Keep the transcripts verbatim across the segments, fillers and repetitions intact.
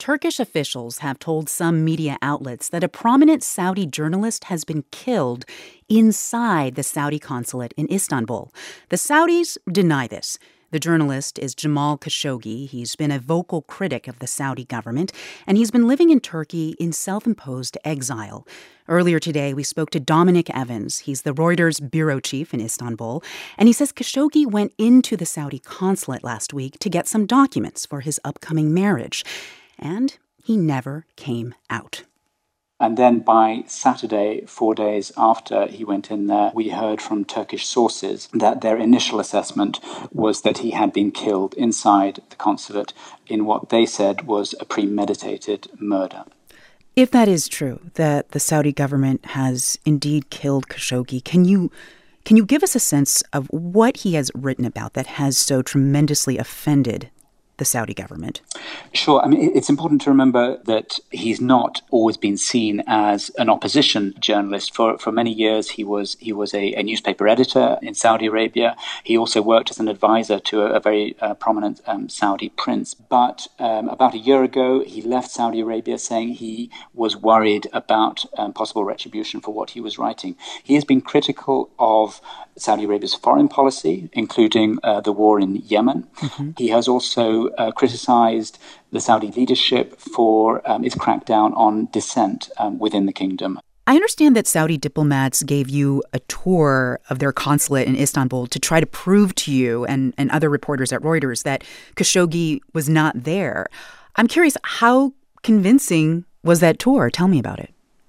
Turkish officials have told some media outlets that a prominent Saudi journalist has been killed inside the Saudi consulate in Istanbul. The Saudis deny this. The journalist is Jamal Khashoggi. He's been a vocal critic of the Saudi government, and he's been living in Turkey in self-imposed exile. Earlier today, we spoke to Dominic Evans. He's the Reuters bureau chief in Istanbul, and he says Khashoggi went into the Saudi consulate last week to get some documents for his upcoming marriage, and he never came out. And then by Saturday, four days after he went in there, we heard from Turkish sources that their initial assessment was that he had been killed inside the consulate in what they said was a premeditated murder. If that is true, that the Saudi government has indeed killed Khashoggi, can you can you give us a sense of what he has written about that has so tremendously offended the Saudi government? Sure. I mean, it's important to remember that he's not always been seen as an opposition journalist. For for many years, he was he was a, a newspaper editor in Saudi Arabia. He also worked as an advisor to a, a very uh, prominent um, Saudi prince. But um, about a year ago, he left Saudi Arabia saying he was worried about um, possible retribution for what he was writing. He has been critical of Saudi Arabia's foreign policy, including uh, the war in Yemen. Mm-hmm. He has also uh, criticized the Saudi leadership for um, its crackdown on dissent um, within the kingdom. I understand that Saudi diplomats gave you a tour of their consulate in Istanbul to try to prove to you and, and other reporters at Reuters that Khashoggi was not there. I'm curious, how convincing was that tour? Tell me about it.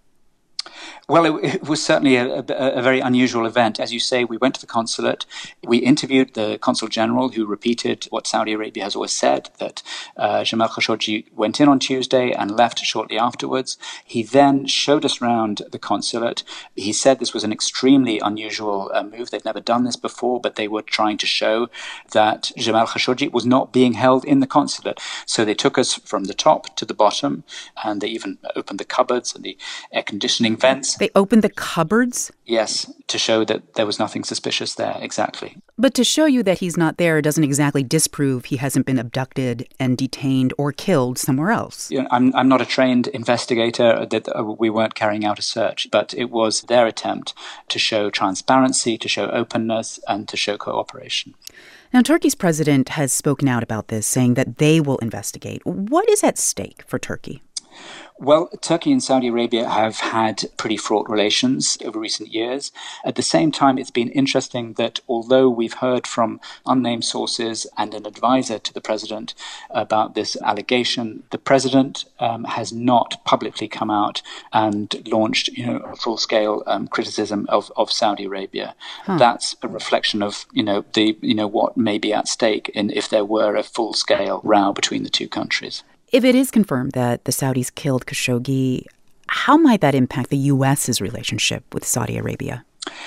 Well, it, it was certainly a, a, a very unusual event. As you say, we went to the consulate. We interviewed the consul general, who repeated what Saudi Arabia has always said, that uh, Jamal Khashoggi went in on Tuesday and left shortly afterwards. He then showed us around the consulate. He said this was an extremely unusual uh, move. They'd never done this before, but they were trying to show that Jamal Khashoggi was not being held in the consulate. So they took us from the top to the bottom, and they even opened the cupboards and the air conditioning vents. They opened the cupboards? Yes, to show that there was nothing suspicious there, exactly. But to show you that he's not there doesn't exactly disprove he hasn't been abducted and detained or killed somewhere else. You know, I'm, I'm not a trained investigator. That uh, we weren't carrying out a search, but it was their attempt to show transparency, to show openness, and to show cooperation. Now, Turkey's president has spoken out about this, saying that they will investigate. What is at stake for Turkey? Well, Turkey and Saudi Arabia have had pretty fraught relations over recent years. At the same time, it's been interesting that although we've heard from unnamed sources and an advisor to the president about this allegation, the president um, has not publicly come out and launched, you know, a full-scale um, criticism of, of Saudi Arabia. Huh. That's a reflection of, you know, the you know what may be at stake in if there were a full-scale row between the two countries. If it is confirmed that the Saudis killed Khashoggi, how might that impact the U S's relationship with Saudi Arabia?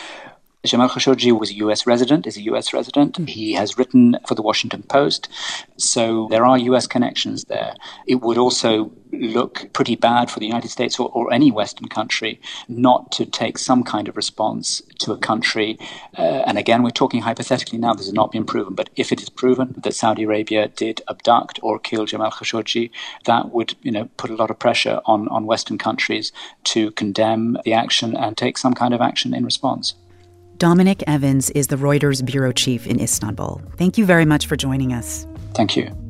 Jamal Khashoggi was a U S resident, is a U S resident. Mm. He has written for the Washington Post, so there are U S connections there. It would also look pretty bad for the United States or, or any Western country not to take some kind of response to a country. Uh, and again, we're talking hypothetically now, this has not been proven, but if it is proven that Saudi Arabia did abduct or kill Jamal Khashoggi, that would, you know, put a lot of pressure on, on Western countries to condemn the action and take some kind of action in response. Dominic Evans is the Reuters bureau chief in Istanbul. Thank you very much for joining us. Thank you.